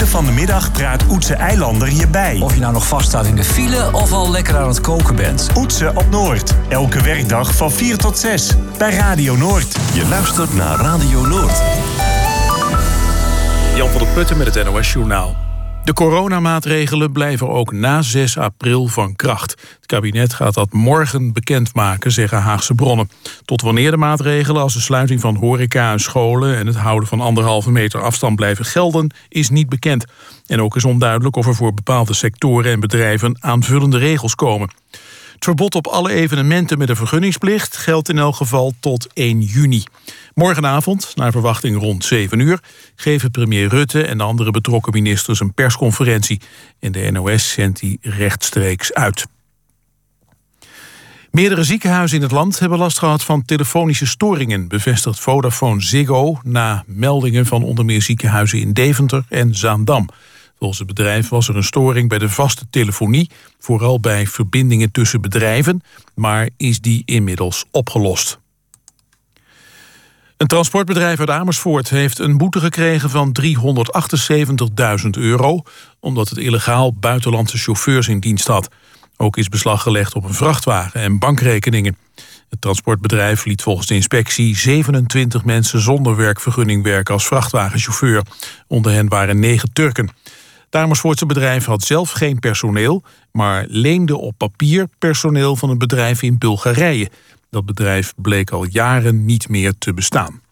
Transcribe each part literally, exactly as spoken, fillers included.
van de middag praat Oetse Eilander je bij. Of je nou nog vaststaat in de file of al lekker aan het koken bent. Oetse op Noord. Elke werkdag van vier tot zes. Bij Radio Noord. Je luistert naar Radio Noord. Jan van der Putten met het N O S-journaal. De coronamaatregelen blijven ook na zes april van kracht. Het kabinet gaat dat morgen bekendmaken, zeggen Haagse bronnen. Tot wanneer de maatregelen als de sluiting van horeca en scholen en het houden van anderhalve meter afstand blijven gelden, is niet bekend. En ook is onduidelijk of er voor bepaalde sectoren en bedrijven aanvullende regels komen. Het verbod op alle evenementen met een vergunningsplicht geldt in elk geval tot één juni. Morgenavond, naar verwachting rond zeven uur, geven premier Rutte en de andere betrokken ministers een persconferentie. En de N O S zendt die rechtstreeks uit. Meerdere ziekenhuizen in het land hebben last gehad van telefonische storingen, bevestigt Vodafone Ziggo na meldingen van onder meer ziekenhuizen in Deventer en Zaandam. Volgens het bedrijf was er een storing bij de vaste telefonie, vooral bij verbindingen tussen bedrijven, maar is die inmiddels opgelost. Een transportbedrijf uit Amersfoort heeft een boete gekregen van driehonderdachtenzeventigduizend euro... omdat het illegaal buitenlandse chauffeurs in dienst had. Ook is beslag gelegd op een vrachtwagen en bankrekeningen. Het transportbedrijf liet volgens de inspectie zevenentwintig mensen zonder werkvergunning werken als vrachtwagenchauffeur. Onder hen waren negen Turken. Het Amersfoortse bedrijf had zelf geen personeel, maar leende op papier personeel van een bedrijf in Bulgarije. Dat bedrijf bleek al jaren niet meer te bestaan.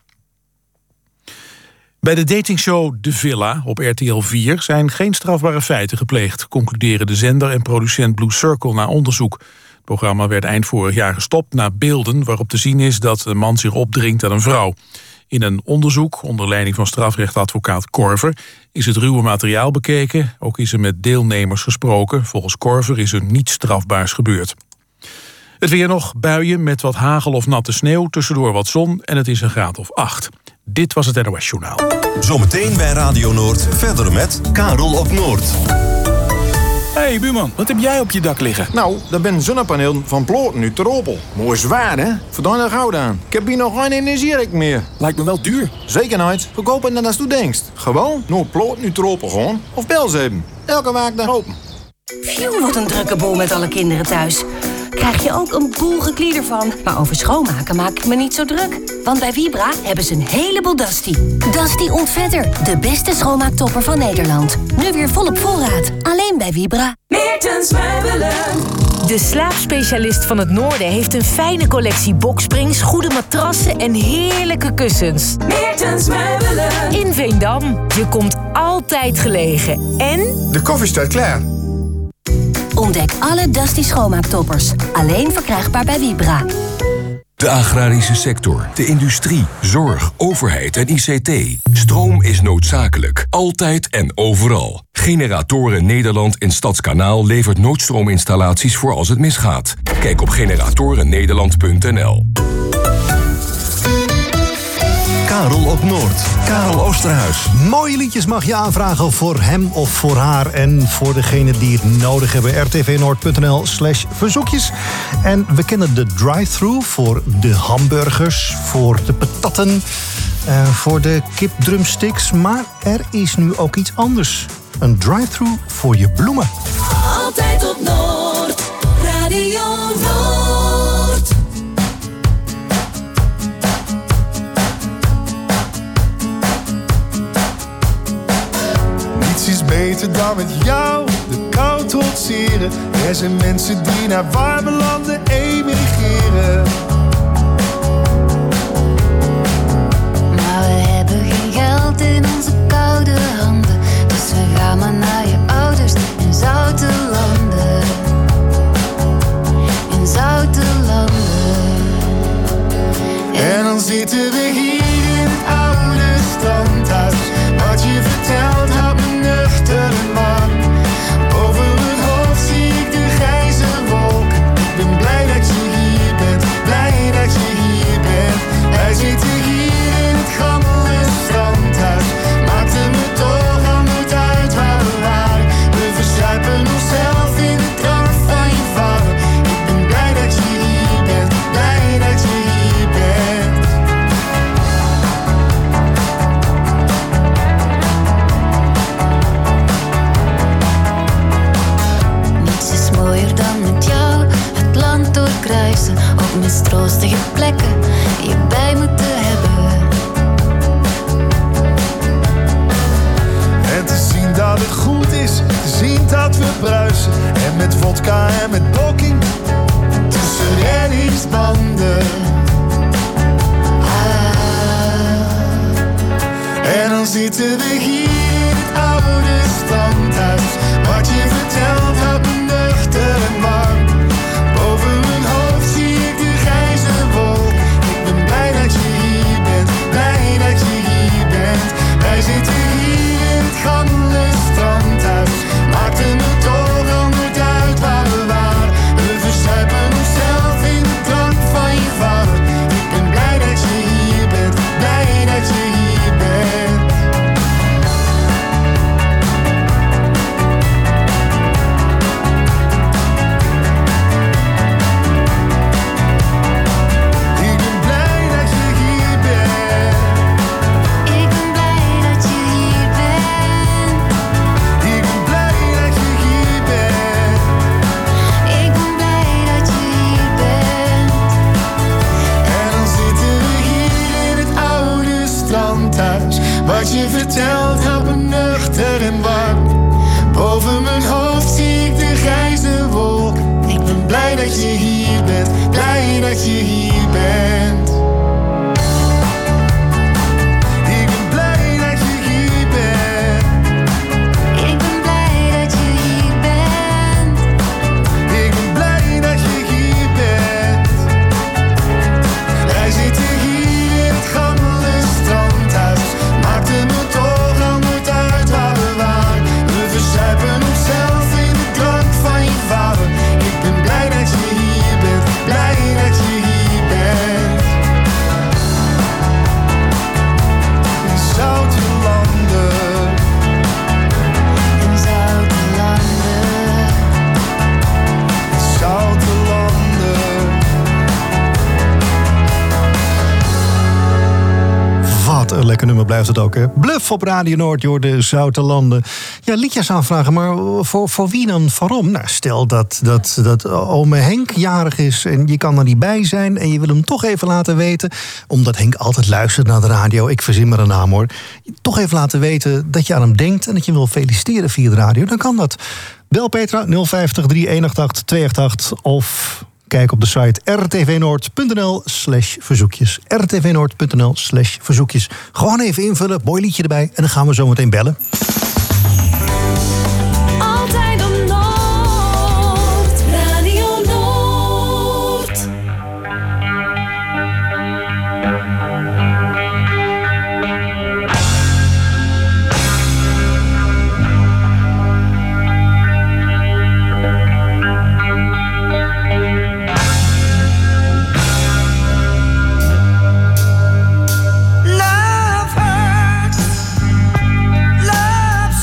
Bij de datingshow De Villa op R T L vier zijn geen strafbare feiten gepleegd, concluderen de zender en producent Blue Circle na onderzoek. Het programma werd eind vorig jaar gestopt na beelden waarop te zien is dat een man zich opdringt aan een vrouw. In een onderzoek onder leiding van strafrechtadvocaat Korver is het ruwe materiaal bekeken. Ook is er met deelnemers gesproken. Volgens Korver is er niets strafbaars gebeurd. Het weer nog, buien met wat hagel of natte sneeuw, tussendoor wat zon en het is een graad of acht. Dit was het N O S-journaal. Zometeen bij Radio Noord verder met Karel op Noord. Hey buurman, wat heb jij op je dak liggen? Nou, dat ben zonnepaneel van Ploten uit Teropel. Mooi zwaar, hè? Verdaan er goud aan. Ik heb hier nog geen energierekening meer. Lijkt me wel duur. Zeker nooit. Verkopen dan als u denkt. Gewoon naar Ploten uit Teropel gewoon. Of bel ze even. Elke waak daar open. Phew, wat een drukke boel met alle kinderen thuis. Krijg je ook een boel geklieder van. Maar over schoonmaken maak ik me niet zo druk. Want bij Vibra hebben ze een heleboel Dusty. Dusty Ontvetter, de beste schoonmaaktopper van Nederland. Nu weer volop voorraad. Alleen bij Vibra. Meertens Meubelen. De slaapspecialist van het Noorden heeft een fijne collectie boksprings, goede matrassen en heerlijke kussens. Meertens Meubelen. In Veendam. Je komt altijd gelegen. En de koffie staat klaar. Ontdek alle Dusty schoonmaaktoppers. Alleen verkrijgbaar bij Vibra. De agrarische sector, de industrie, zorg, overheid en I C T. Stroom is noodzakelijk. Altijd en overal. Generatoren Nederland in Stadskanaal levert noodstroominstallaties voor als het misgaat. Kijk op generatoren nederland punt n l. Karel op Noord. Karel Oosterhuis. Mooie liedjes mag je aanvragen voor hem of voor haar. En voor degene die het nodig hebben. r t v noord punt n l slash verzoekjes. En we kennen de drive-thru voor de hamburgers. Voor de patatten. Uh, voor de kipdrumsticks. Maar er is nu ook iets anders. Een drive-thru voor je bloemen. Altijd op Noord. Radio Noord. Niets is beter dan met jou de kou trotseren. Er zijn mensen die naar warme landen emigreren. Maar we hebben geen geld in onze koude handen. Dus we gaan maar naar je ouders in zoute landen. In zoute landen. En dan zitten we hier in het oude standhuis. Wat je vertelt houdt me nuchter, man. Over het hoofd zie ik de grijze wolken. Ik ben blij dat je hier bent, blij zitten we hier in het oude standhuis. Wat je vertelt houdt me nuchter en warm. Boven mijn hoofd zie ik de grijze wolk. Ik ben blij dat je hier bent, blij dat je hier bent. Wij zitten hier in het gammele strandhuis. Maakt er me toch al nooit uit waar we waren. We verzuipen onszelf in de drank van je vader. Ik ben blij dat je hier bent, blij dat je hier bent. Ik ben blij dat je hier bent. Ik ben blij dat je hier bent. Ik ben blij dat je hier bent. Ik ben blij dat je hier bent. En dan zitten we hier in het oude strandhuis. Wat je vertelt houdt me nuchter en warm. Boven mijn hoofd zie ik de grijze wolk. Ik ben blij dat je hier bent, blij dat je hier bent. Ik ben blij dat je hier bent. Ik ben blij dat je hier bent. Ik ben blij dat je hier bent. Wij zitten hier in het gammele strandhuis. Maakt er me toch al nooit uit waar we waren. We verzuipen onszelf in de drank van je vader. Ik ben blij dat je hier bent, blij dat je hier bent. In zoute landen. In zoute landen. Zoute landen. Wat een lekker nummer blijft het ook, hè? Bluff op Radio Noord, joh, de Zoute Landen. Ja, liedjes aanvragen, maar voor, voor wie dan? Waarom? Nou, stel dat, dat, dat ome Henk jarig is en je kan er niet bij zijn en je wil hem toch even laten weten, omdat Henk altijd luistert naar de radio, ik verzin maar een naam hoor, toch even laten weten dat je aan hem denkt en dat je hem wil feliciteren via de radio, dan kan dat. Bel Petra nul vijftig, drie eenenachttachtig, tweeënachttachtig of kijk op de site rtvnoord.nl slash verzoekjes. rtvnoord.nl slash verzoekjes. Gewoon even invullen, mooi liedje erbij en dan gaan we zo meteen bellen. Altijd op Noord, Radio Noord. Love hurts, love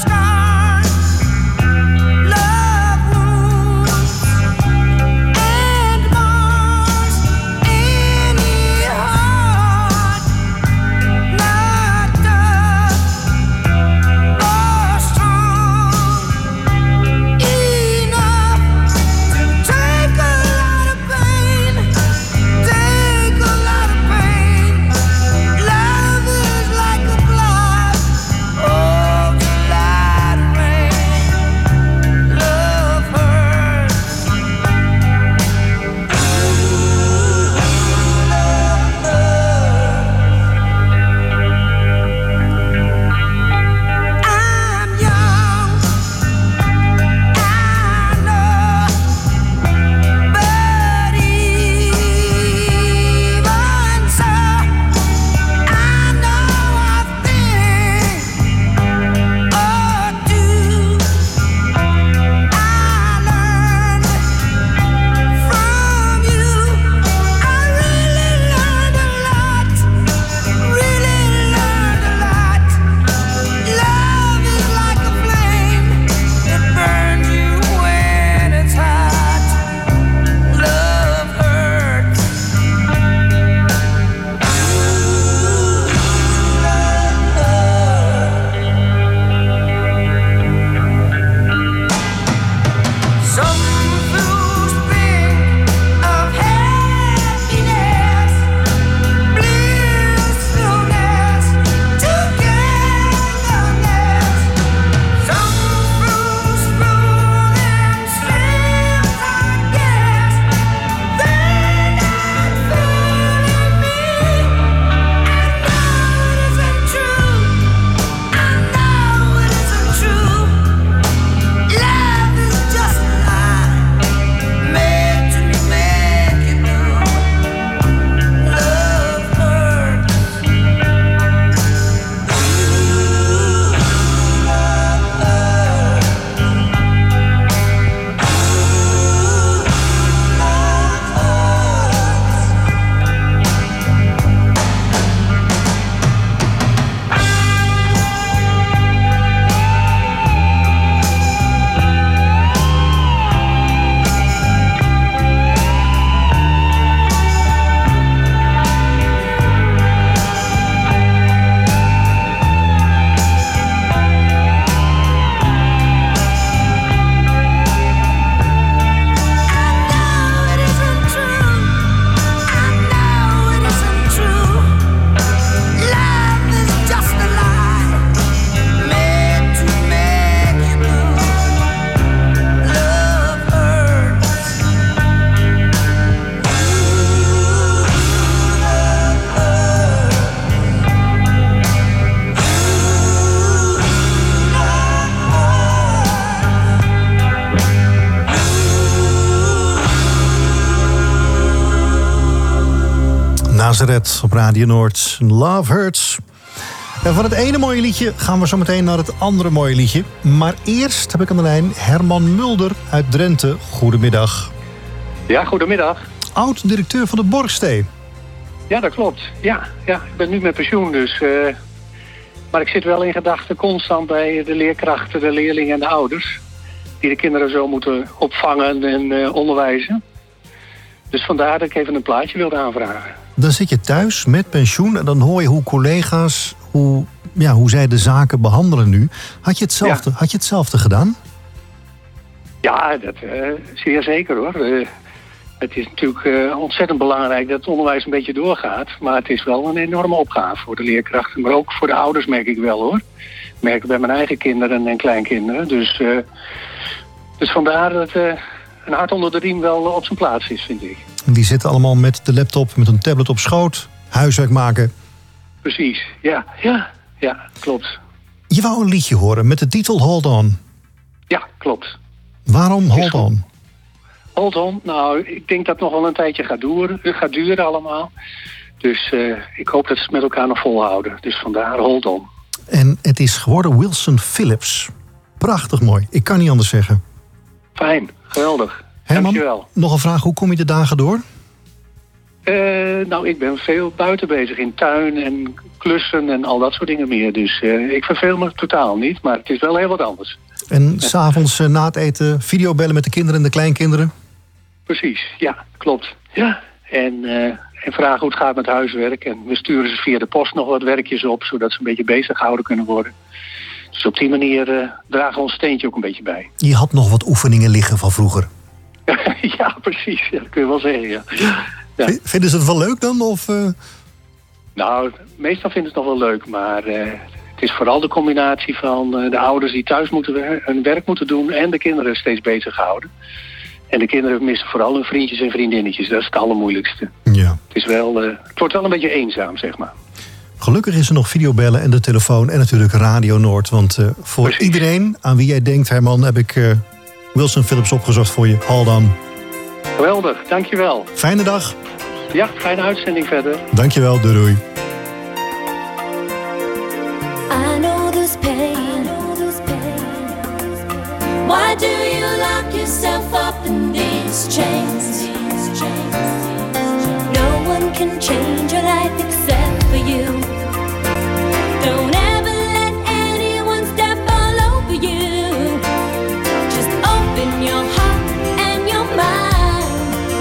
Nazareth op Radio Noord. Love Hurts. En van het ene mooie liedje gaan we zo meteen naar het andere mooie liedje. Maar eerst heb ik aan de lijn Herman Mulder uit Drenthe. Goedemiddag. Ja, goedemiddag. Oud-directeur van de Borgstee. Ja, dat klopt. Ja, ja, ik ben nu met pensioen, dus... Uh, maar ik zit wel in gedachten constant bij de leerkrachten, de leerlingen en de ouders. Die de kinderen zo moeten opvangen en uh, onderwijzen. Dus vandaar dat ik even een plaatje wilde aanvragen. Dan zit je thuis met pensioen en dan hoor je hoe collega's, hoe, ja, hoe zij de zaken behandelen nu. Had je hetzelfde, ja. had je hetzelfde gedaan? Ja, dat uh, zeer zeker hoor. Uh, het is natuurlijk uh, ontzettend belangrijk dat het onderwijs een beetje doorgaat. Maar het is wel een enorme opgave voor de leerkrachten. Maar ook voor de ouders merk ik wel hoor. Ik merk het bij mijn eigen kinderen en kleinkinderen. Dus, uh, dus vandaar dat uh, een hart onder de riem wel op zijn plaats is, vind ik. Die zitten allemaal met de laptop, met een tablet op schoot, huiswerk maken. Precies, ja, ja, ja, klopt. Je wou een liedje horen met de titel Hold On. Ja, klopt. Waarom Hold On? Hold On, nou, ik denk dat het nog wel een tijdje gaat duren, gaat duren allemaal. Dus uh, ik hoop dat ze het met elkaar nog volhouden. Dus vandaar Hold On. En het is geworden Wilson Phillips. Prachtig mooi, ik kan niet anders zeggen. Fijn, geweldig. Herman, dankjewel. Nog een vraag, hoe kom je de dagen door? Uh, nou, ik ben veel buiten bezig in tuin en klussen en al dat soort dingen meer. Dus uh, ik verveel me totaal niet, maar het is wel heel wat anders. En s'avonds uh, na het eten videobellen met de kinderen en de kleinkinderen? Precies, ja, klopt. Ja. En, uh, en vragen hoe het gaat met huiswerk. En we sturen ze via de post nog wat werkjes op, zodat ze een beetje bezig gehouden kunnen worden. Dus op die manier uh, dragen we ons steentje ook een beetje bij. Je had nog wat oefeningen liggen van vroeger. Ja, precies. Ja, dat kun je wel zeggen, ja. Ja. Vinden ze het wel leuk dan? Of, uh... Nou, meestal vinden ze het nog wel leuk. Maar uh, het is vooral de combinatie van uh, de ouders die thuis moeten, hun werk moeten doen en de kinderen steeds bezig houden. En de kinderen missen vooral hun vriendjes en vriendinnetjes. Dat is het allermoeilijkste. Ja. Het, is wel, uh, het wordt wel een beetje eenzaam, zeg maar. Gelukkig is er nog videobellen en de telefoon en natuurlijk Radio Noord. Want uh, voor Precies. iedereen aan wie jij denkt, Herman, heb ik uh, Wilson Phillips opgezocht voor je. Hold On. Geweldig, dankjewel. Fijne dag. Ja, fijne uitzending verder. Dankjewel, doei doei. I know this pain. Why do you lock yourself up in these chains? No one can change your life except for you. Don't ever let anyone step all over you. Just open your heart and your mind.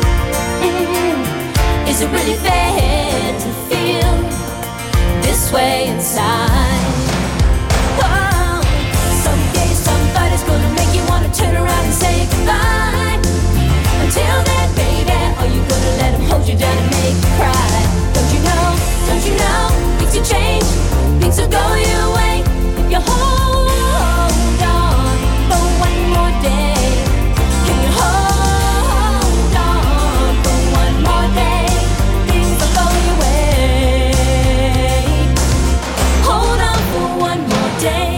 Mm. Is it really fair to feel this way inside? Oh, someday somebody's gonna make you wanna turn around and say goodbye. Until then, baby, are you gonna let him hold you down and make you cry? Don't you know, don't you know, things will change, things will go your way if you hold on for one more day. Can you hold on for one more day? Things will go your way. Hold on for one more day.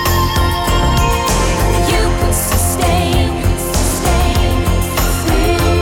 You could sustain, sustain, sustain.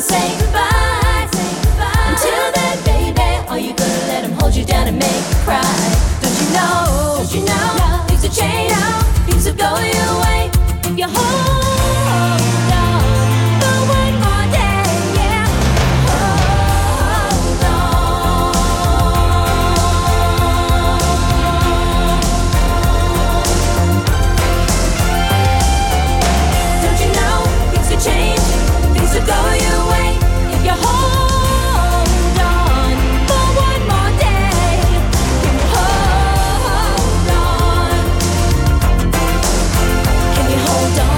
and say goodbye. Until then, baby, are you gonna let him hold you down and make you cry? Don't you know, don't you know, things will change, things will go your way if you hold on for one more day, yeah. Hold on. Don't you know, things will change, things will go your way if you hold on for one more day. Can you hold on? Can you hold on?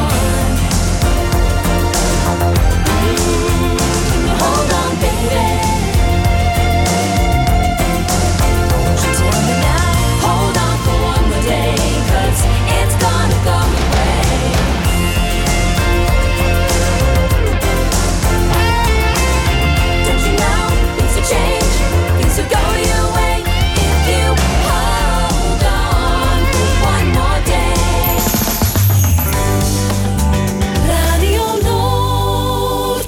Mm, Can you hold on, baby? She told me now, hold on for one more day, 'cause it's gonna go away. Don't you know, things will change, things will go your way if you hold on for one more day. Radio Noord.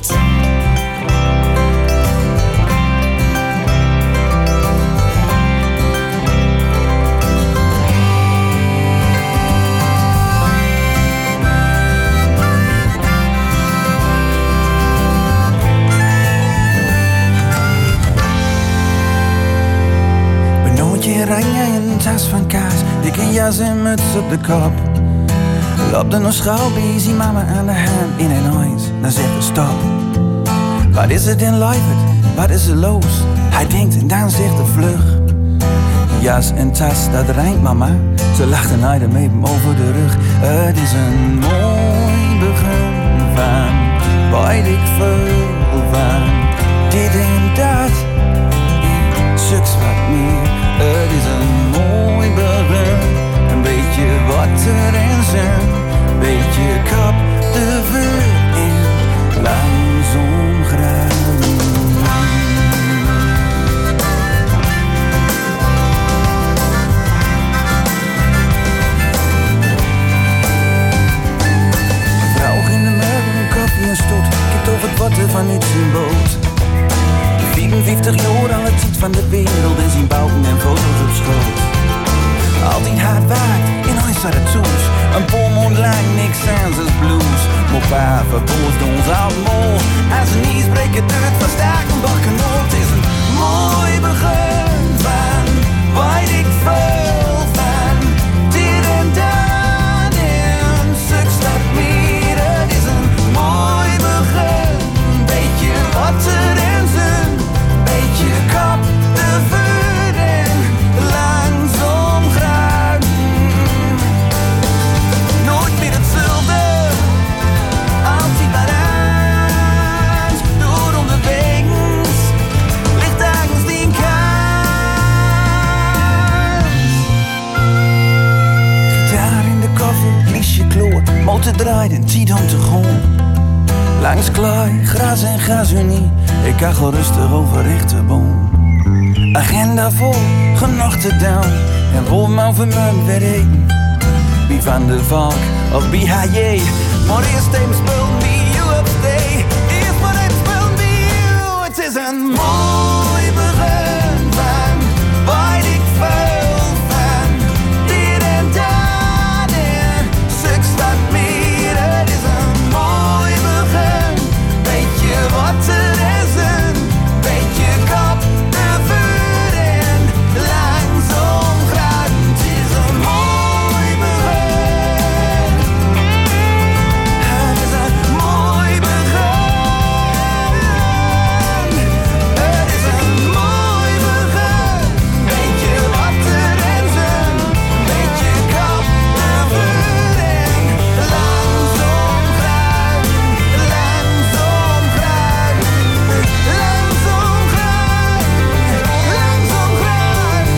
Benootje oranje en een tas van kaas, dikke jas en muts op de kop. Loopt er nog schouw bij, zie mama aan de hand in en eens, dan zegt ze stop. Wat is het in leven, wat is er los? Hij denkt en dan zegt de vlug. Jas en tas, dat rijmt mama, ze lacht en hij hem even over de rug. Het is een mooi begin van, waar ik veel van. Dit en dat, suks wat meer. Het is een mooi begin, een beetje water en zon, beetje kap de vuur in, langzaam graan. Vrouw in de melk, een koffie en stoot, kent over het water van iets in boot. vierenvijftig jaar al het ziet van de wereld en zien bouwen en foto's op schoot. Altijd hard waard, in huis staat het soes. Een paar maand lang niks aan als blues. Maar pa verboosd ons allemaal. Als een ijsbreker deur van staken bakken op. Het is een mooi begin van, weet ik veel van. Dit en dat en suks dat meer. Het is een mooi begin, een beetje water en zon. Beetje kap de vuur en langzaam graan. Nooit meer hetzelfde, altijd maar eens. Door onderwegens ligt ergens die kaas. Gitaar in de koffie, liesje kloor, motor draait en tiet om te grond. Langs klei, gras en gasunie, ik kachel rustig over Richterboom. Agenda vol, genoeg te doen, en vol maar voor me weer eten. Wie van de Valk of bij H J, maar eerst even spullen die you upstay. Eerst maar even spullen die you, het is een mooi begin van, weet ik veel van. Dit en dat en suks wat meer, het is een mooi begin. Beetje water en zon, beetje kap de vuur en langzaam graan. Het is een mooi begin. Het is een mooi begin. Het is een mooi begin. Beetje water en zon, beetje kap de vuur en langzaam graan. Langzaam graan. Langzaam graan. Langzaam graan.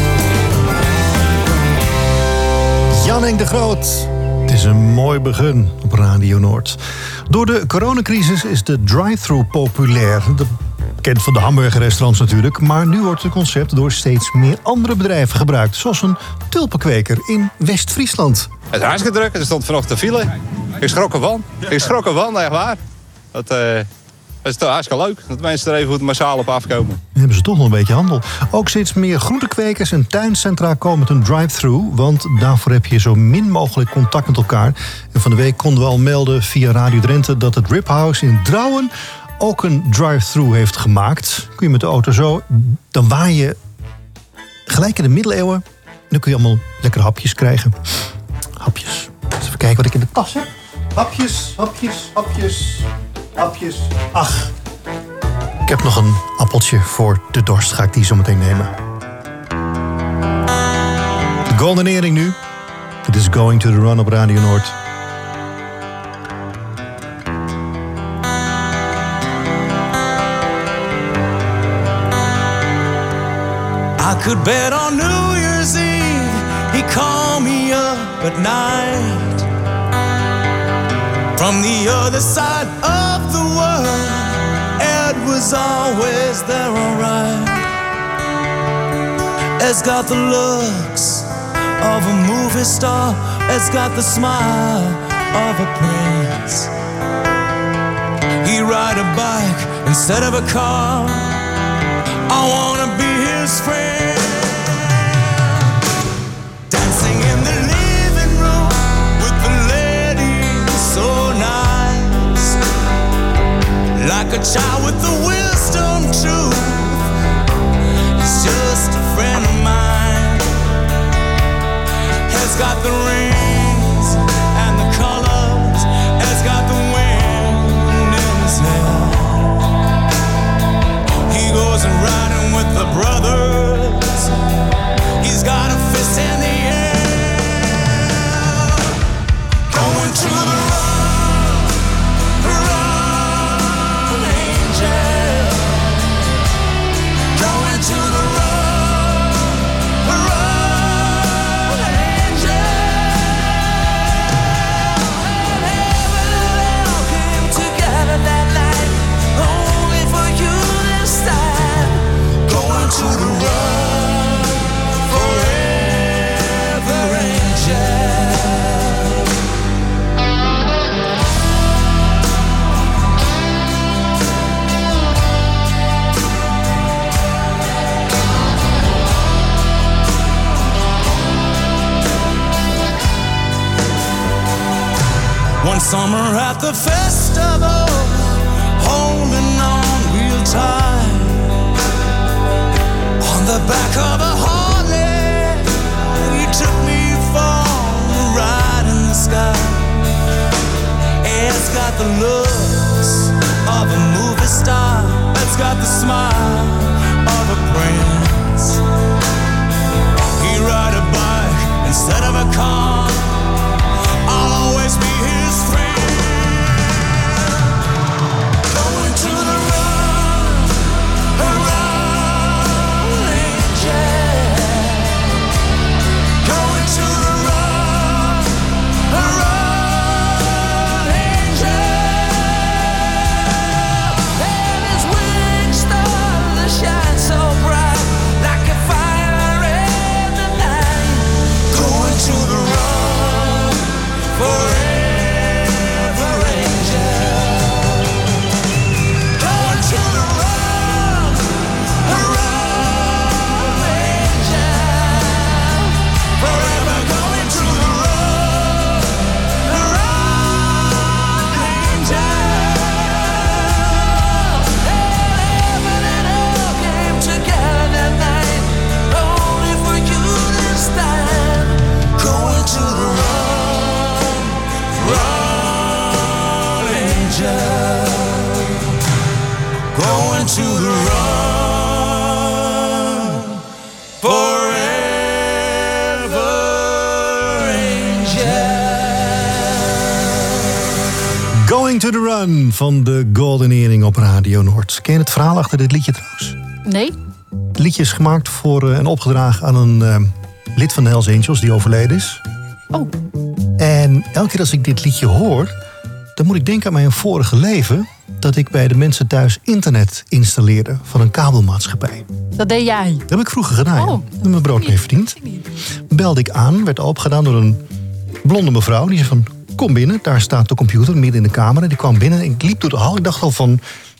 Jannik de Groot. Het is een mooi begin op Radio Noord. Door de coronacrisis is de drive-thru populair. De, bekend van de hamburgerrestaurants natuurlijk. Maar nu wordt het concept door steeds meer andere bedrijven gebruikt. Zoals een tulpenkweker in West-Friesland. Het is hartstikke druk. Er stond vanochtend een file. Ik schrok ervan. Ik schrok ervan, echt waar. Dat, uh, het is toch hartstikke leuk dat mensen er even goed massaal op afkomen. Dan hebben ze toch nog een beetje handel. Ook steeds meer groentekwekers en tuincentra komen met een drive-thru. Want daarvoor heb je zo min mogelijk contact met elkaar. En van de week konden we al melden via Radio Drenthe dat het Rib House in Drouwen ook een drive-thru heeft gemaakt. Kun je met de auto zo, dan waai je gelijk in de middeleeuwen. En dan kun je allemaal lekkere hapjes krijgen. Hapjes. Even kijken wat ik in de tas heb. Hapjes, hapjes, hapjes, hapjes. Ach, ik heb nog een appeltje voor de dorst. Ga ik die zo meteen nemen. De Golden Earring nu. It is Going to the Run op Radio Noord. I could bet on New Year's Eve he called me up at night from the other side of the world. Ed was always there, alright. Ed's got the looks of a movie star. Ed's got the smile of a prince. He ride a bike instead of a car. I wanna be his friend. Dancing in the living room with the ladies, so nice. Like a child with the wisdom truth. He's just a friend of mine. He's got the rings and the colors. He's got the wind in his hair. He goes and riding with the brothers. He's got a fist in the air. Going to the run, run, angel. Going to the run, run, angel. And heaven and hell came together that night, only for you this time. Going to the run, forever, angel. One summer at the festival, holding on real tight on the back of a Harley, he took me for a ride in the sky. It's got the looks of a movie star. It's got the smile of a prince. He ride a bike instead of a car. I'll always be his friend. Going to the run, run, angel. Going to the run, run, angel. And his wings start to shine so bright, like a fire in the night. Going to the run, forever, angel. Going to the run, run, angel. Forever going to the run, run, angel. And heaven and hell came together that night, only for you this time. Going to the run, run, angel. Going to the run, forever, angel. Going to the Run van de Golden Earring op Radio Noord. Ken je het verhaal achter dit liedje trouwens? Nee. Het liedje is gemaakt voor, uh, en opgedragen aan een uh, lid van de Hells Angels die overleden is. Oh. En elke keer als ik dit liedje hoor, dan moet ik denken aan mijn vorige leven, dat ik bij de mensen thuis internet installeerde van een kabelmaatschappij. Dat deed jij? Dat heb ik vroeger gedaan. Oh. Ja. Met mijn brood mee verdiend. Belde ik aan, werd opgedaan door een blonde mevrouw. Die zei van, kom binnen, daar staat de computer midden in de kamer. En die kwam binnen en ik liep door de hal. Ik dacht al van,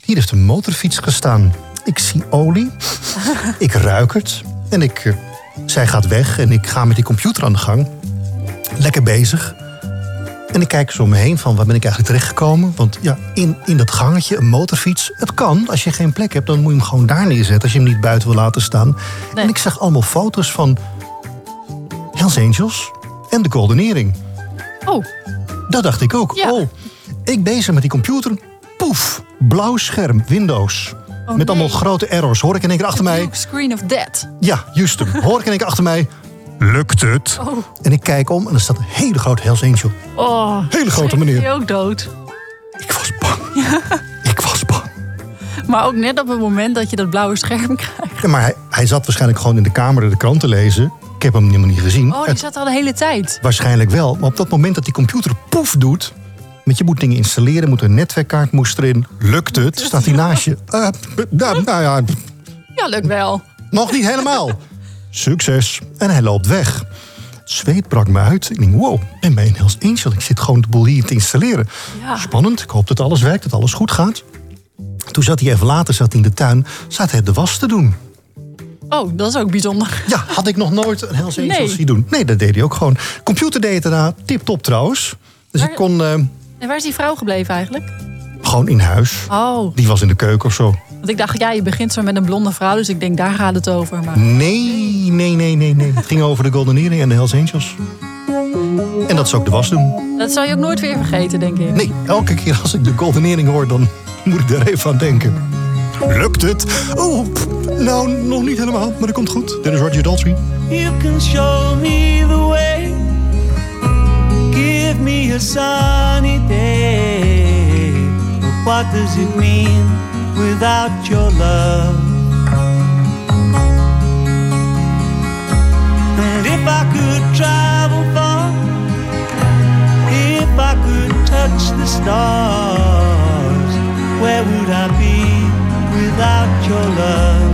hier heeft een motorfiets gestaan. Ik zie olie, ik ruik het en ik, uh, zij gaat weg en ik ga met die computer aan de gang. Lekker bezig. En ik kijk zo om me heen van, waar ben ik eigenlijk terechtgekomen? Want ja, in, in dat gangetje, een motorfiets, het kan. Als je geen plek hebt, dan moet je hem gewoon daar neerzetten. Als je hem niet buiten wil laten staan. Nee. En ik zag allemaal foto's van Hells Angels en de Golden Earring. Oh. Dat dacht ik ook. Ja. Oh, ik bezig met die computer. Poef, blauw scherm, Windows. Oh, met nee. allemaal grote errors. Hoor ik in één keer achter mij... Screen of death. Ja, juist hem. Hoor ik in één keer achter mij... Lukt het? Oh. En ik kijk om en er staat een hele grote Hells Angel. Oh, hele grote meneer. Is hij ook dood? Ik was bang. Ja. Ik was bang. Maar ook net op het moment dat je dat blauwe scherm krijgt. Ja, maar hij, hij zat waarschijnlijk gewoon in de kamer de krant te lezen. Ik heb hem helemaal niet gezien. Oh, die het, zat al de hele tijd? Waarschijnlijk wel. Maar op dat moment dat die computer poef doet... want je moet dingen installeren, moet een netwerkkaart moest erin. Lukt het? Staat hij naast je? Uh, nou, nou ja... Ja, lukt wel. Nog niet helemaal. Succes. En hij loopt weg. Het zweet brak me uit. Ik denk, wow, ik ben bij een Hells Angel. Ik zit gewoon de boel hier te installeren. Ja. Spannend. Ik hoop dat alles werkt, dat alles goed gaat. Toen zat hij even later zat hij in de tuin. Zat hij de was te doen. Oh, dat is ook bijzonder. Ja, had ik nog nooit een Hells Angel nee. zien doen. Nee, dat deed hij ook gewoon. Computer deed het daarna tip-top trouwens. Dus waar, ik kon... Uh, en waar is die vrouw gebleven eigenlijk? Gewoon in huis. Oh. Die was in de keuken of zo. Want ik dacht, ja, je begint zo met een blonde vrouw, dus ik denk, daar gaat het over. Maar... Nee, nee, nee, nee, nee. Het ging over de Golden Earring en de Hells Angels. En dat zou ik de was doen. Dat zou je ook nooit weer vergeten, denk ik. Nee, elke keer als ik de Golden Earring hoor, dan moet ik daar even aan denken. Lukt het? Oh, nou, nog niet helemaal, maar dat komt goed. Dit is Roger Daltrey. You can show me the way. Give me a sunny day. But what does it mean without your love? And if I could travel far, if I could touch the stars, where would I be without your love?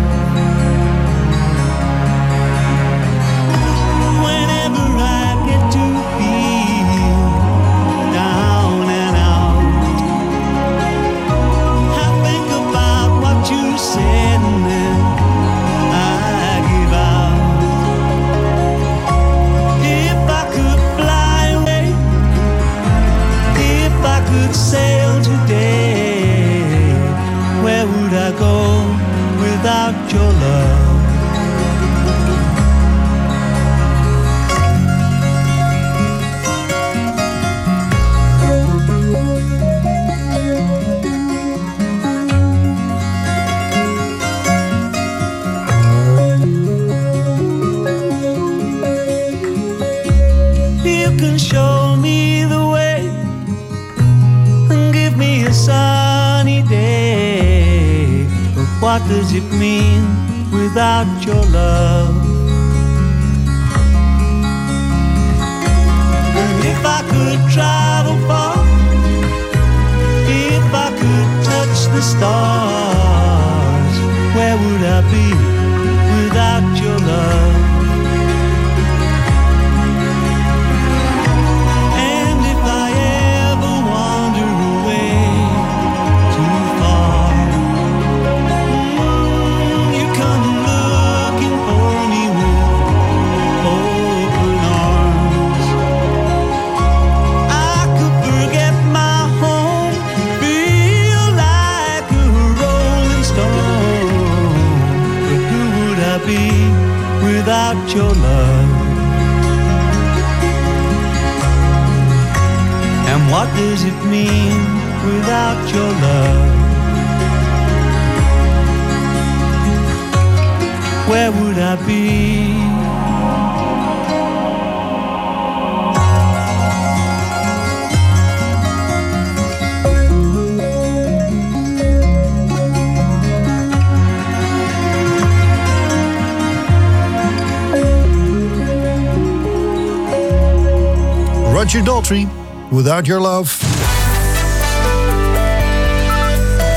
Whenever I get to feel down and out, I think about what you said and then I give out. If I could fly away, if I could sail today, where would I go without your love? You can show me the way and give me a sunny day. But what does it mean without your love? And if I could travel far, if I could touch the stars, where would I be without your love? And if I ever wander away too far, you come looking for me with open arms. I could forget my home, feel like a rolling stone. But who would I be without your love? And what does it mean without your love? Where would I be? Roger Daltrey, Without Your Love.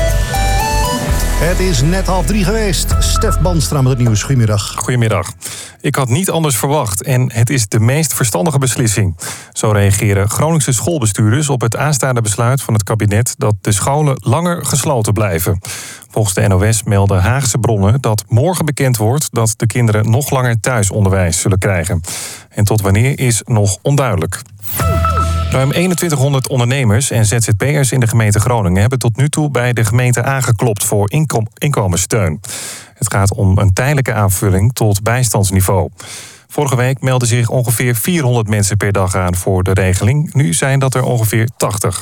Het is net half drie geweest. Stef Banstra met het nieuws. Goedemiddag. Goedemiddag. Ik had niet anders verwacht en het is de meest verstandige beslissing. Zo reageren Groningse schoolbestuurders op het aanstaande besluit van het kabinet dat de scholen langer gesloten blijven. Volgens de N O S melden Haagse bronnen dat morgen bekend wordt dat de kinderen nog langer thuisonderwijs zullen krijgen. En tot wanneer is nog onduidelijk. Ruim eenentwintighonderd ondernemers en Z Z P'ers in de gemeente Groningen hebben tot nu toe bij de gemeente aangeklopt voor inkom- inkomenssteun. Het gaat om een tijdelijke aanvulling tot bijstandsniveau. Vorige week meldden zich ongeveer vierhonderd mensen per dag aan voor de regeling. Nu zijn dat er ongeveer tachtig.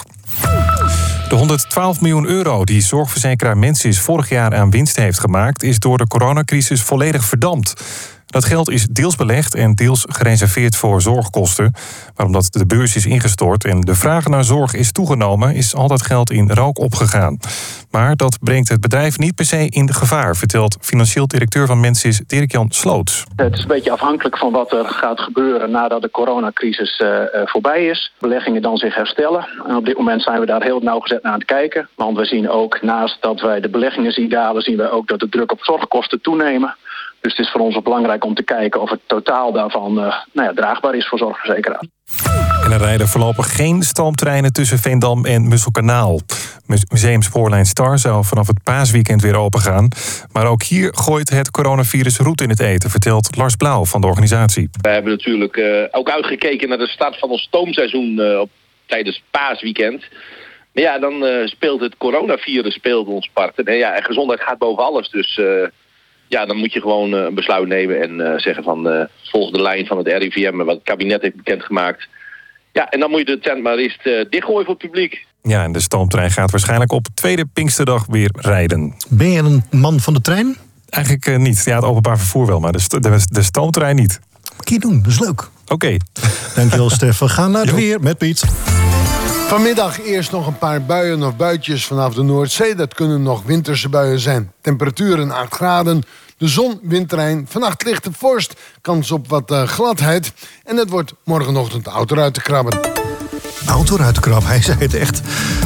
De honderdtwaalf miljoen euro die zorgverzekeraar Mensis vorig jaar aan winst heeft gemaakt, is door de coronacrisis volledig verdampt. Dat geld is deels belegd en deels gereserveerd voor zorgkosten. Maar omdat de beurs is ingestort en de vraag naar zorg is toegenomen, is al dat geld in rook opgegaan. Maar dat brengt het bedrijf niet per se in gevaar, vertelt financieel directeur van Mensis Dirk-Jan Sloots. Het is een beetje afhankelijk van wat er gaat gebeuren nadat de coronacrisis uh, voorbij is. Beleggingen dan zich herstellen. En op dit moment zijn we daar heel nauwgezet naar aan het kijken. Want we zien ook, naast dat wij de beleggingen zien dalen, zien we ook dat de druk op zorgkosten toenemen. Dus het is voor ons ook belangrijk om te kijken of het totaal daarvan uh, nou ja, draagbaar is voor zorgverzekeraar. En er rijden voorlopig geen stoomtreinen tussen Veendam en Musselkanaal. Museumspoorlijn Star zou vanaf het paasweekend weer opengaan. Maar ook hier gooit het coronavirus roet in het eten, vertelt Lars Blauw van de organisatie. We hebben natuurlijk uh, ook uitgekeken naar de start van ons stoomseizoen uh, op, tijdens paasweekend. Maar ja, dan uh, speelt het coronavirus speelt ons part. En ja, en gezondheid gaat boven alles, dus... Uh, Ja, dan moet je gewoon uh, een besluit nemen en uh, zeggen van uh, volg de lijn van het R I V M, wat het kabinet heeft bekendgemaakt. Ja, en dan moet je de tent maar eerst uh, dichtgooien voor het publiek. Ja, en de stoomtrein gaat waarschijnlijk op tweede Pinksterdag weer rijden. Ben je een man van de trein? Eigenlijk uh, niet. Ja, het openbaar vervoer wel, maar de, sto- de, de stoomtrein niet. Een keer doen, dat is leuk. Oké. Okay. Dankjewel, Stef. We gaan naar het weer met Piet. Vanmiddag eerst nog een paar buien of buitjes vanaf de Noordzee. Dat kunnen nog winterse buien zijn. Temperaturen acht graden. De zon wint terrein. Vannacht lichte vorst. Kans op wat uh, gladheid. En het wordt morgenochtend auto uit te krabben. Auto uit te krabben, hij zei het echt.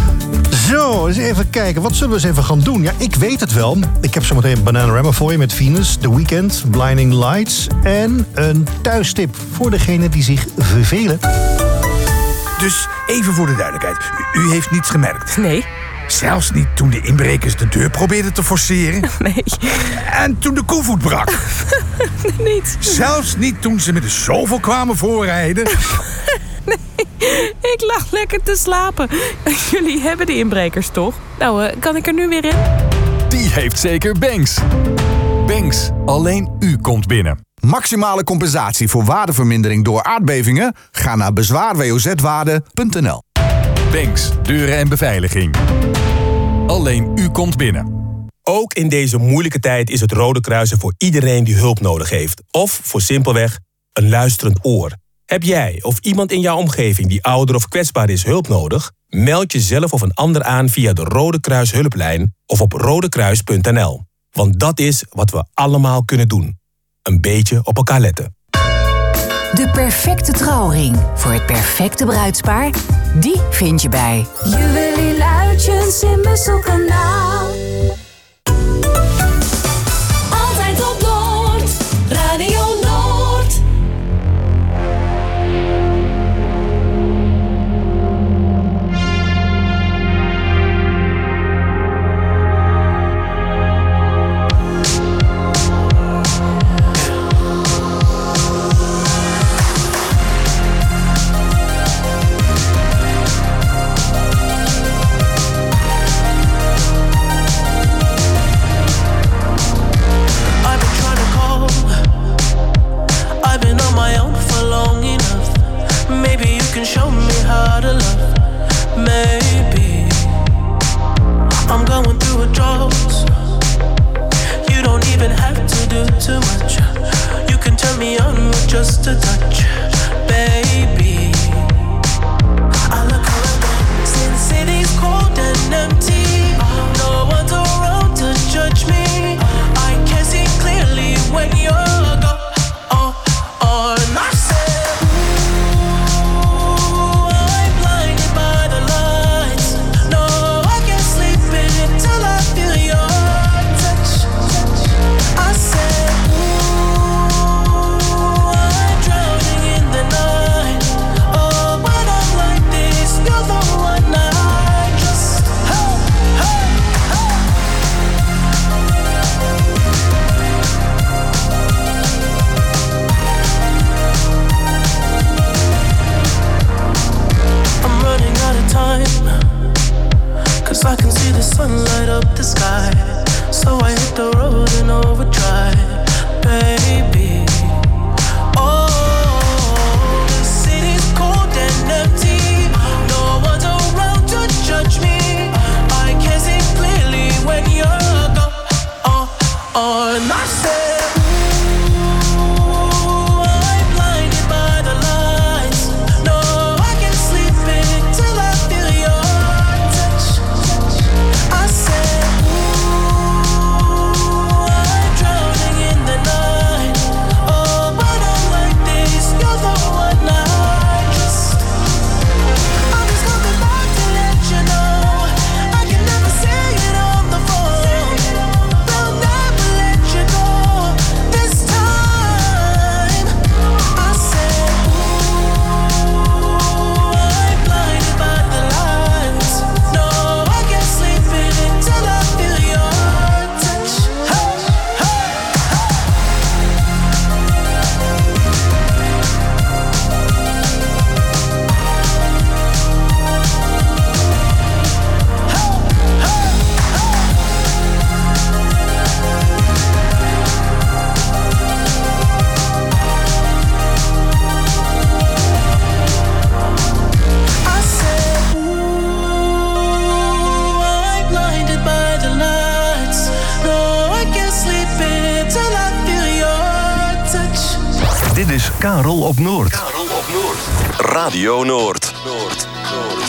Zo, eens even kijken. Wat zullen we eens even gaan doen? Ja, ik weet het wel. Ik heb zometeen Bananarama voor je met Venus, The Weeknd, Blinding Lights en een thuistip voor degenen die zich vervelen. Dus even voor de duidelijkheid. U, u heeft niets gemerkt? Nee. Zelfs niet toen de inbrekers de deur probeerden te forceren? Nee. En toen de koevoet brak? Niet. Zelfs niet toen ze met de shovel kwamen voorrijden? Nee, ik lag lekker te slapen. Jullie hebben de inbrekers toch? Nou, uh, kan ik er nu weer in? Die heeft zeker Banks. Banks, alleen u komt binnen. Maximale compensatie voor waardevermindering door aardbevingen? Ga naar bezwaar w o z waarde punt n l. Banks, deuren en beveiliging. Alleen u komt binnen. Ook in deze moeilijke tijd is het Rode Kruis er voor iedereen die hulp nodig heeft. Of voor simpelweg een luisterend oor. Heb jij of iemand in jouw omgeving die ouder of kwetsbaar is hulp nodig? Meld jezelf of een ander aan via de Rode Kruis hulplijn of op rodekruis punt n l. Want dat is wat we allemaal kunnen doen. Een beetje op elkaar letten. De perfecte trouwring voor het perfecte bruidspaar, die vind je bij Juwelieruitjes in Musselkanaal. Altijd op Noord, Radio Noord. Just a touch, baby. I look around, since city's cold and empty. No one's around to judge me. I can see clearly when you're gone. Oh, oh, and I said, ooh, I'm blinded by the lights. No, I can't sleep until I feel your touch. I said, ooh. is Karel op Noord. Karel op Noord. Radio Noord. Noord. Noord.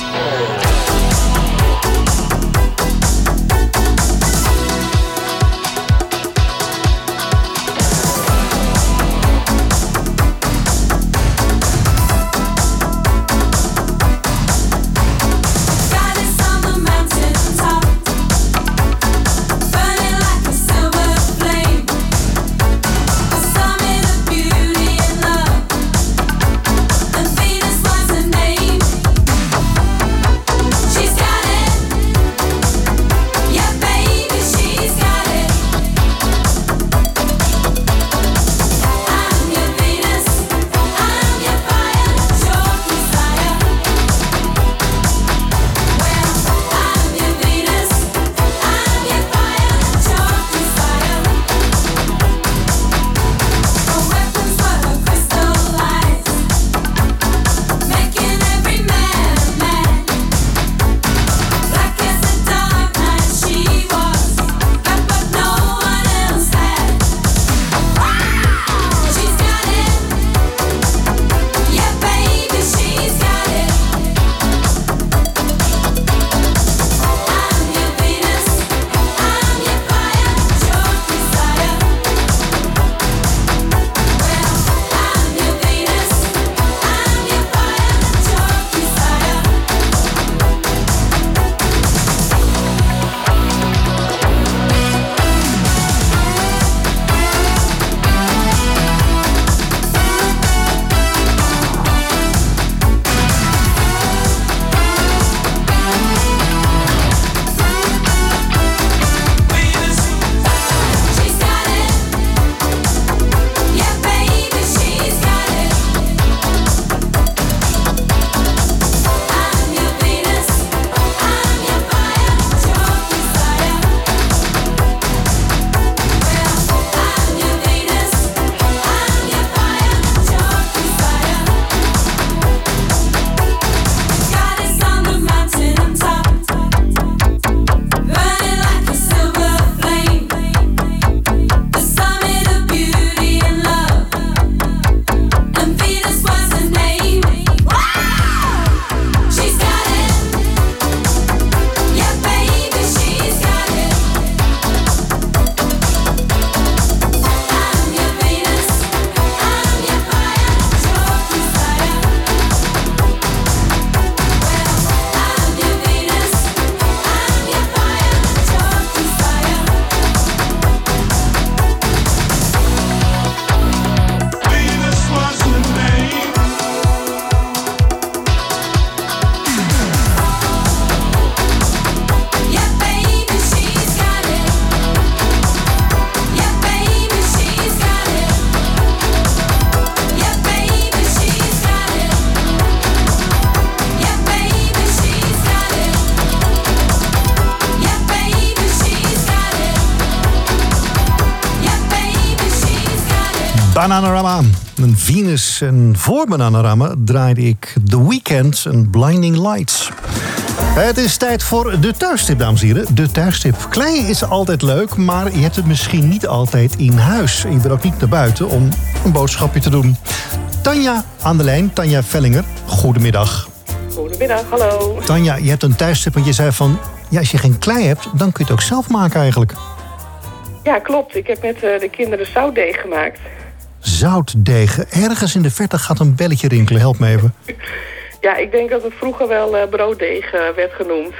Bananarama, een Venus. En voor Bananarama draaide ik The Weeknd en Blinding Lights. Het is tijd voor de thuistip, dames en heren. De thuistip. Klei is altijd leuk, maar je hebt het misschien niet altijd in huis. En je bent ook niet naar buiten om een boodschapje te doen. Tanja aan de lijn, Tanja Vellinger. Goedemiddag. Goedemiddag, hallo. Tanja, je hebt een thuistip, want je zei van... ja, als je geen klei hebt, dan kun je het ook zelf maken eigenlijk. Ja, klopt. Ik heb met uh, de kinderen zoutdeeg gemaakt. Zoutdeeg. Ergens in de verte gaat een belletje rinkelen. Help me even. Ja, ik denk dat het vroeger wel uh, brooddeeg uh, werd genoemd.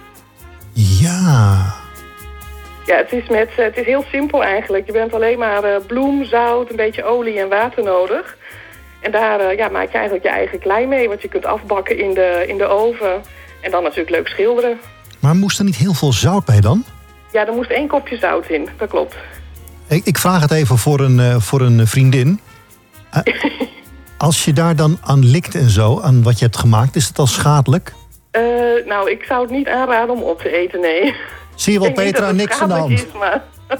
Ja. Ja, het is, met, uh, het is heel simpel eigenlijk. Je bent alleen maar uh, bloem, zout, een beetje olie en water nodig. En daar uh, ja, maak je eigenlijk je eigen klei mee. Want je kunt afbakken in de, in de oven. En dan natuurlijk leuk schilderen. Maar moest er niet heel veel zout bij dan? Ja, er moest één kopje zout in. Dat klopt. Ik, ik vraag het even voor een, uh, voor een vriendin. Uh, als je daar dan aan likt en zo, aan wat je hebt gemaakt, is het al schadelijk? Uh, nou, ik zou het niet aanraden om op te eten, nee. Zie je wel, Petra, niks aan de hand. Is, maar...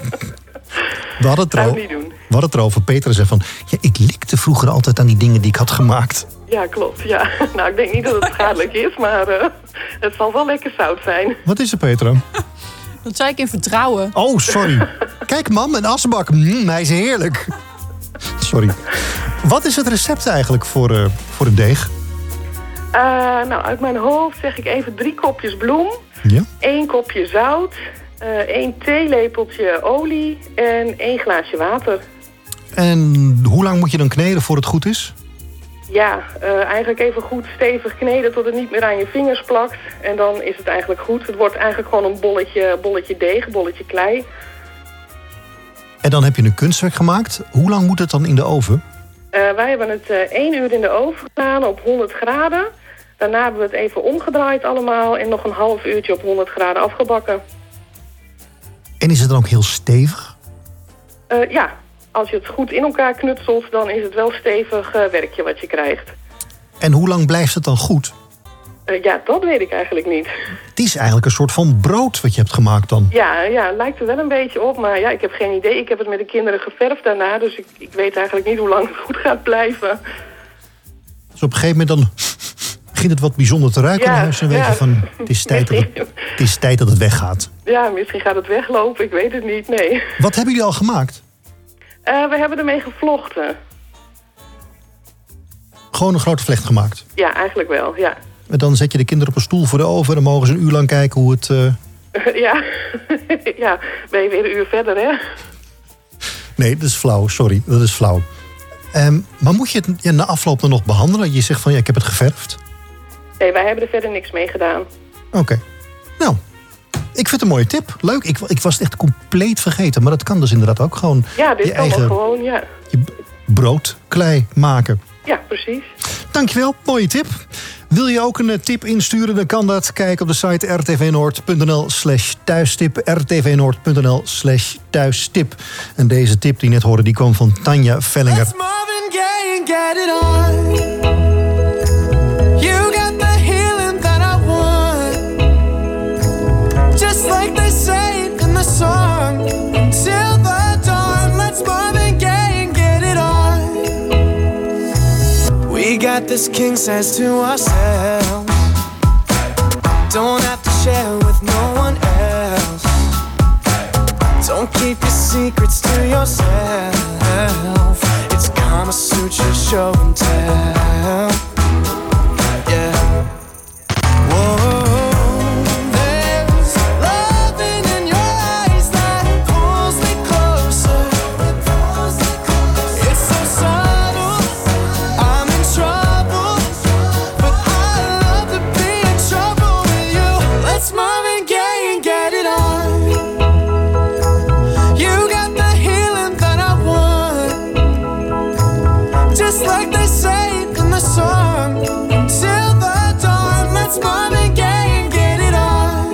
We hadden het zou erover. niet doen. We hadden het erover. Petra zei van, ja, ik likte vroeger altijd aan die dingen die ik had gemaakt. Ja, klopt. Ja. Nou, ik denk niet dat het schadelijk is, maar uh, het zal wel lekker zout zijn. Wat is er, Petra? Dat zei ik in vertrouwen. Oh, sorry. Kijk, mam, een asbak. Mm, hij is heerlijk. Sorry. Wat is het recept eigenlijk voor, uh, voor het deeg? Uh, nou, uit mijn hoofd zeg ik even drie kopjes bloem. Ja. één kopje zout. Uh, één theelepeltje olie. En één glaasje water. En hoe lang moet je dan kneden voor het goed is? Ja, uh, eigenlijk even goed stevig kneden tot het niet meer aan je vingers plakt. En dan is het eigenlijk goed. Het wordt eigenlijk gewoon een bolletje, bolletje deeg, bolletje klei. En dan heb je een kunstwerk gemaakt. Hoe lang moet het dan in de oven? Uh, wij hebben het uh, één uur in de oven gedaan op honderd graden. Daarna hebben we het even omgedraaid allemaal. En nog een half uurtje op honderd graden afgebakken. En is het dan ook heel stevig? Uh, ja, als je het goed in elkaar knutselt, dan is het wel stevig uh, werkje wat je krijgt. En hoe lang blijft het dan goed? Uh, ja, dat weet ik eigenlijk niet. Het is eigenlijk een soort van brood wat je hebt gemaakt dan. Ja, ja, lijkt er wel een beetje op, maar ja, ik heb geen idee. Ik heb het met de kinderen geverfd daarna, dus ik, ik weet eigenlijk niet hoe lang het goed gaat blijven. Dus op een gegeven moment dan begint het wat bijzonder te ruiken. Ja, dan is een beetje ja. van, het is, tijd dat het, het is tijd dat het weggaat. Ja, misschien gaat het weglopen, ik weet het niet, nee. Wat hebben jullie al gemaakt? Uh, we hebben ermee gevlochten. Gewoon een grote vlecht gemaakt? Ja, eigenlijk wel, ja. En dan zet je de kinderen op een stoel voor de oven. Dan mogen ze een uur lang kijken hoe het... Uh... ja. ja, ben je weer een uur verder, hè? Nee, dat is flauw, sorry. Dat is flauw. Um, maar moet je het ja, na afloop dan nog behandelen? Je zegt van, ja, ik heb het geverfd. Nee, wij hebben er verder niks mee gedaan. Oké. Okay. Nou, ik vind het een mooie tip. Leuk. Ik, ik was het echt compleet vergeten. Maar dat kan dus inderdaad ook gewoon... Ja, dit je kan eigen, wel gewoon, ja. Je broodklei maken. Ja, precies. Dankjewel, mooie tip. Wil je ook een tip insturen, dan kan dat. Kijk op de site r t v noord punt n l slash thuistip. r t v noord punt n l slash thuistip. En deze tip die je net hoorde, die kwam van Tanja Vellinger. Let's Marvin Gaye and get it on. You got the healing that I want. Just like they say in the song. Till the dawn, let's Marvin Gaye and get it on. We got this king size to ourselves. Don't have to share with no one else. Don't keep your secrets to yourself. It's Kama Sutra show and tell. Yeah. Whoa. There's loving in your eyes that pulls me closer. It's so subtle. I'm in trouble, but I love to be in trouble with you. Let's Marvin Gaye and get it on. You got the healing that I want. Just like they say in the song. Till the dawn, let's Marvin Gaye and get it on.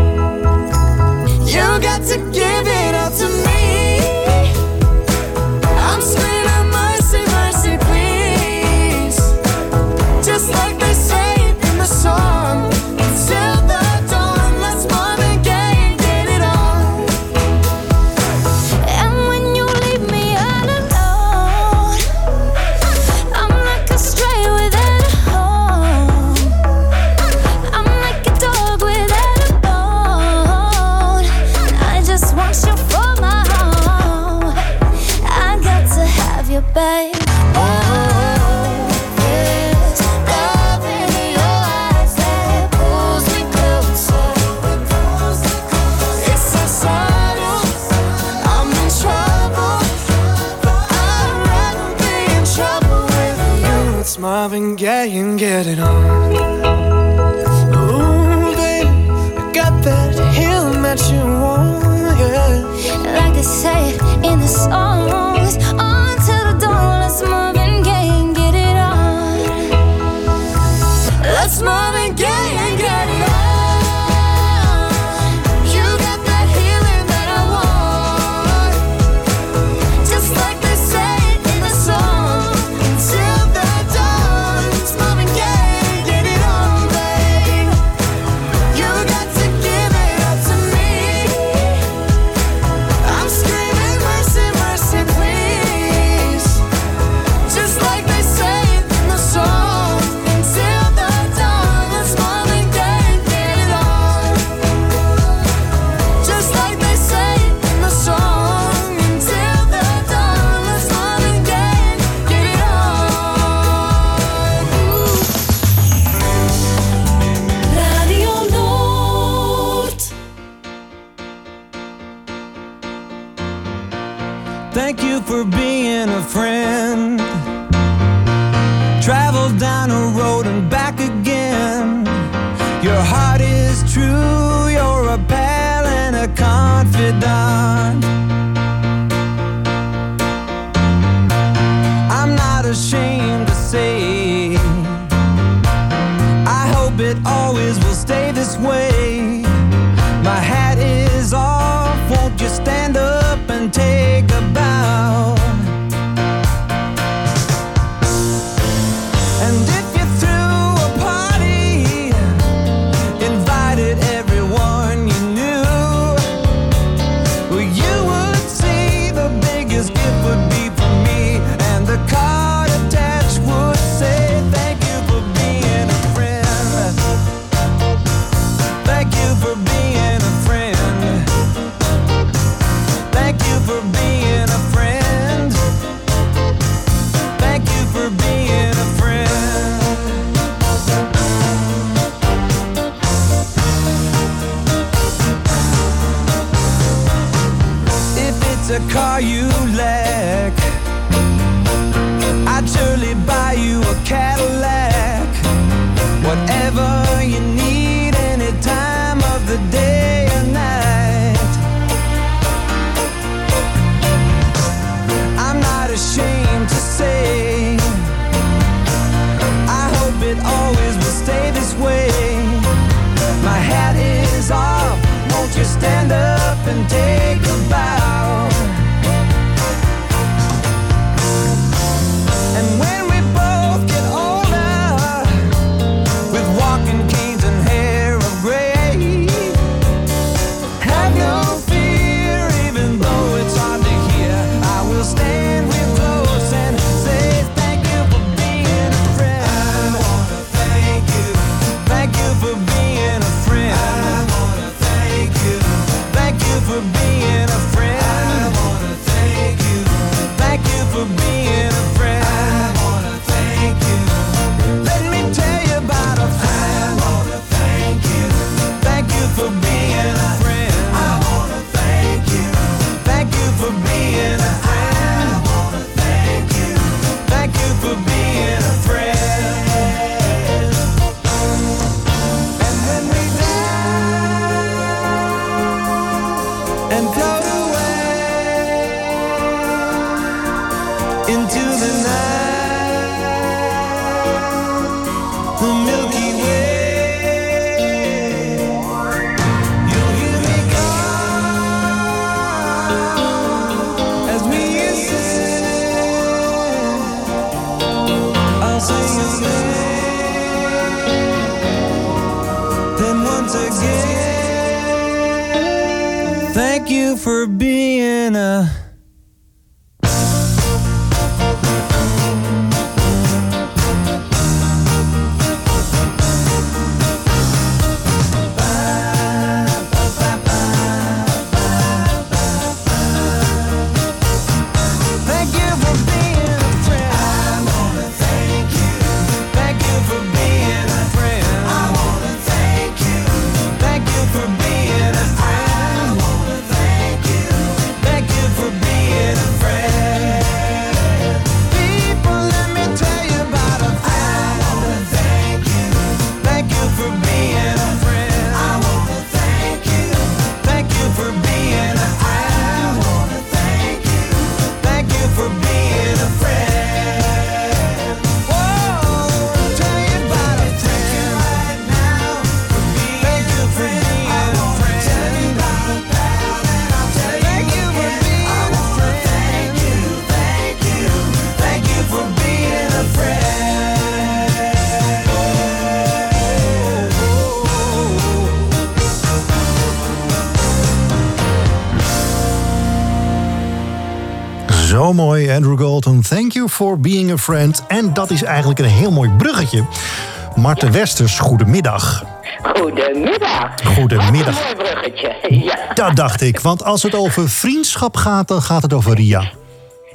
You got to give it up to me. I'm screaming mercy, mercy, please. Just like they say in the song. Till the dawn, let's Marvin Gaye and get it on. And when you leave me all alone, I'm like a stray without a home. I'm like a dog without a bone. I just want you for my home. I got to have you, babe. There's loving in your eyes that pulls me closer. It's so subtle. I'm in trouble, but I'd rather be in trouble with you. It's Marvin Gaye and get it on. Ooh, baby, I got that healing that you want, yeah. Like they say in the songs, until the dawn, let's Marvin Gaye and get it on. Let's Marvin Gaye and get it on. You got that healing that I want. Just like they say in the song. Till the dawn, it's Marvin Gaye and get it on, babe. You got to give it up to me. I'm screaming mercy, mercy, please. Just like they say in the song. Till the dawn, let's Marvin Thank you for being a friend. Travel down a road and back again. Your heart is true, you're a pal and a confidant. I'm not ashamed to say, I hope it always will stay this way. My hat is off, won't you stand up and take a bow? And if you threw a party, invited everyone you knew, well, you would see the biggest gift would be from me, and the card attached would say, thank you for being a friend. Thank you for being a friend. Thank you for being a friend. Thank you for being a friend. If it's a car you lack, I'd surely buy you a Cadillac. Whatever you need, any time of the day or night. I'm not ashamed to say, I hope it always will stay this way. My hat is off, won't you stand up and take a bow? And when we both get older, with walking canes and hair of gray, have no fear, even though it's hard to hear. I will stand real close and say thank you for being a friend. I wanna thank you. Thank you for being a friend. I wanna thank you. Thank you for being a friend. I wanna thank you. Thank you for being a friend. I wanna thank you. Let me tell you about a friend. I wanna thank you. Thank you for being a friend. I wanna thank you. Thank you for being a friend. I wanna thank you. Thank you for being a friend. And when we die and float away into the night, the Milky Way, you'll hear me call as we ascend. I'll sing your name, then once again, thank you for being a Thank you for being a friend. I wanna thank you. Thank you for being a friend. I wanna thank you. Thank you for being a friend. I wanna thank you. Thank you for being a friend. People, let me tell you about a friend. I wanna thank you. Thank you for being a friend. I wanna thank you. Thank you for being a friend. I wanna thank you. Thank you for being a friend. Whoa, tell you about a friend right now. Thank you for being a friend. Tell you about a pal, and I'll tell you thank you for being a friend. Thank you, thank you, thank you for being a friend. Zo mooi, Andrew Golden. Thank you for being a friend. En dat is eigenlijk een heel mooi bruggetje. Marten Westers, goedemiddag. Goedemiddag. Goedemiddag. Wat een mooi bruggetje. Ja. Dat dacht ik, want als het over vriendschap gaat, dan gaat het over Ria.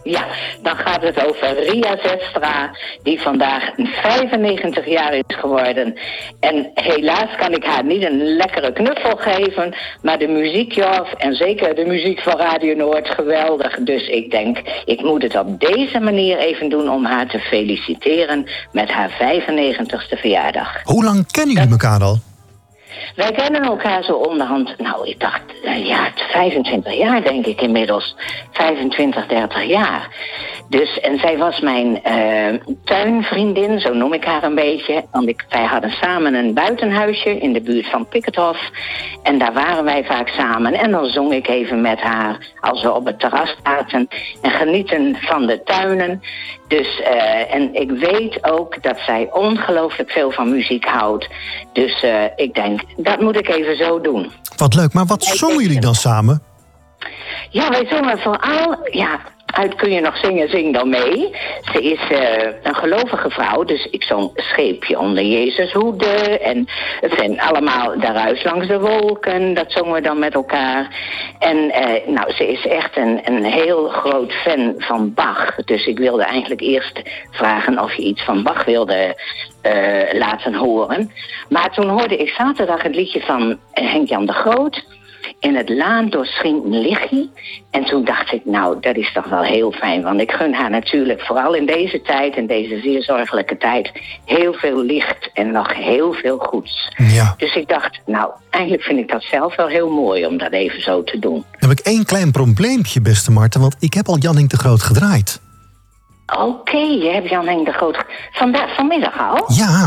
Ja, dan gaat het over Ria Zestra, die vandaag vijfennegentig jaar is geworden. En helaas kan ik haar niet een lekkere knuffel geven, maar de muziek, ja, en zeker de muziek van Radio Noord, geweldig. Dus ik denk, ik moet het op deze manier even doen om haar te feliciteren met haar vijfennegentigste verjaardag. Hoe lang kennen jullie elkaar al? Wij kennen elkaar zo onderhand, nou ik dacht, uh, ja, vijfentwintig jaar denk ik inmiddels. vijfentwintig, dertig jaar. Dus, en zij was mijn uh, tuinvriendin, zo noem ik haar een beetje. Want ik, wij hadden samen een buitenhuisje in de buurt van Pickethof. En daar waren wij vaak samen. En dan zong ik even met haar als we op het terras zaten. En genieten van de tuinen. Dus, uh, en ik weet ook dat zij ongelooflijk veel van muziek houdt. Dus uh, ik denk, dat moet ik even zo doen. Wat leuk, maar wat zongen jullie dan samen? Ja, wij zongen vooral, ja, uit Kun je nog zingen, zing dan mee. Ze is uh, een gelovige vrouw, dus ik zong Scheepje onder Jezus hoede. En het zijn allemaal De Ruis langs de wolken, dat zongen we dan met elkaar. En uh, nou, ze is echt een, een heel groot fan van Bach. Dus ik wilde eigenlijk eerst vragen of je iets van Bach wilde uh, laten horen. Maar toen hoorde ik zaterdag het liedje van Henk-Jan de Groot. In het laan doorschijnt een lichtje. En toen dacht ik, nou, dat is toch wel heel fijn. Want ik gun haar natuurlijk, vooral in deze tijd, in deze zeer zorgelijke tijd, heel veel licht en nog heel veel goeds. Ja. Dus ik dacht, nou, eigenlijk vind ik dat zelf wel heel mooi om dat even zo te doen. Dan heb ik één klein probleempje, beste Marten, want ik heb al Jan Henk de Groot gedraaid. Oké, okay, je hebt Jan Henk de Groot vandaag, vanmiddag al? Ja.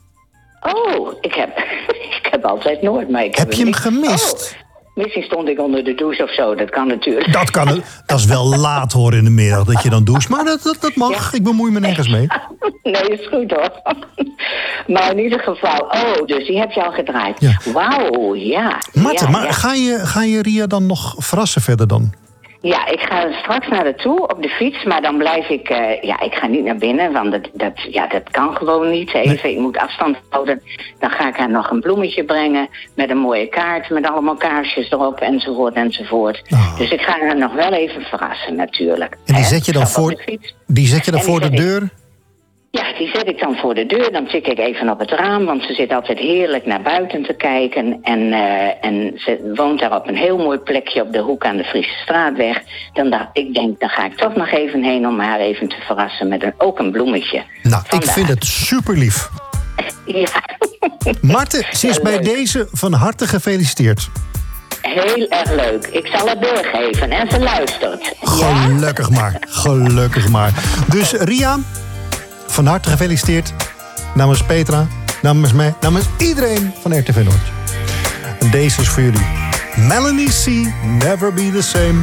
Oh, ik heb, ik heb altijd nooit, maar ik heb... Heb je hem gemist? Oh. Misschien stond ik onder de douche of zo, dat kan natuurlijk. Dat kan, dat is wel laat hoor in de middag dat je dan doucht, maar dat, dat, dat mag, ja. Ik bemoei me nergens mee. Nee, is goed hoor. Maar in ieder geval, oh, dus die heb je al gedraaid. Ja. Wauw, ja. Marten, ja, maar ja. Ga, je, ga je Ria dan nog verrassen verder dan? Ja, ik ga straks naar de toe op de fiets, maar dan blijf ik... Uh, ja, ik ga niet naar binnen, want dat, dat, ja, dat kan gewoon niet. Even, nee. Ik moet afstand houden. Dan ga ik haar nog een bloemetje brengen met een mooie kaart, met allemaal kaarsjes erop, enzovoort, enzovoort. Oh. Dus ik ga haar nog wel even verrassen, natuurlijk. En die zet je dan voor de, die zet je dan voor de deur? Ik... Ja, die zet ik dan voor de deur. Dan tik ik even op het raam, want ze zit altijd heerlijk naar buiten te kijken. En, uh, en ze woont daar op een heel mooi plekje op de hoek aan de Friese Straatweg. Dan dacht ik, denk, dan ga ik toch nog even heen om haar even te verrassen met een, ook een bloemetje. Nou, Vandaar. Ik vind het super lief. Ja. Marten, ze is bij deze van harte gefeliciteerd. Heel erg leuk. Ik zal het doorgeven en ze luistert. Gelukkig ja? maar, gelukkig maar. Dus Ria... Van harte gefeliciteerd. Namens Petra, namens mij, namens iedereen van R T V Noord. En deze is voor jullie. Melanie C. Never Be The Same.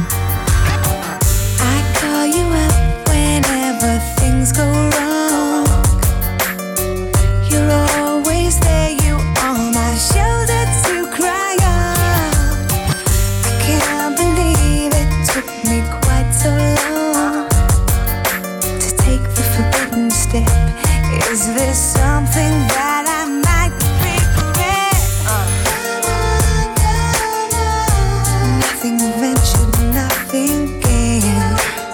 I call you up whenever things go wrong. You're always there, you on my shoulder to cry on. I can't believe it took me quite so long to take the forbidden step. Is this something that I might regret? Uh. Nothing ventured, nothing gained.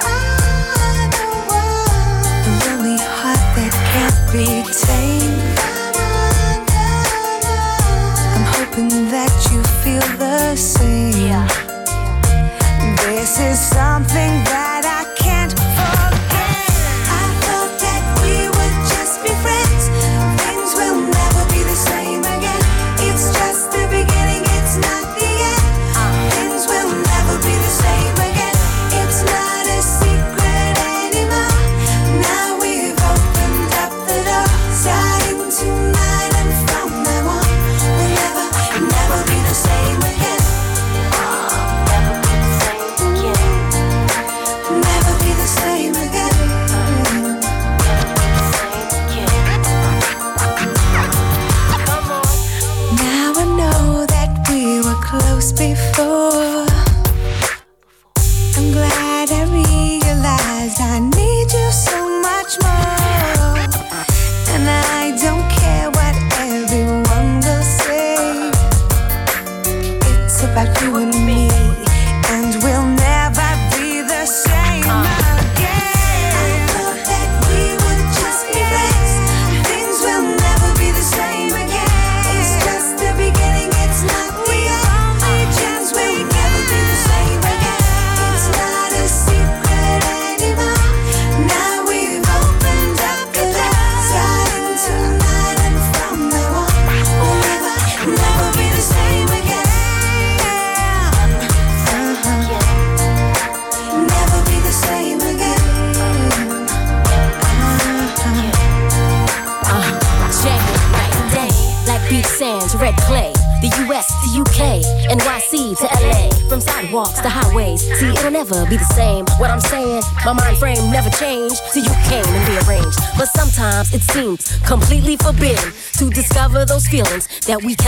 A lonely heart that can't be tamed. I'm hoping that you feel the same. This is something that I can't forget. Before I'm glad I realized I need you so much more. And I don't care what everyone will say. It's about you and me, and we'll never be the same again. to red clay, the U S to U K, N Y C to L A, from sidewalks to highways. See, it'll never be the same. What I'm saying, my mind frame never changed till you came and rearranged. But sometimes it seems completely forbidden to discover those feelings that we kept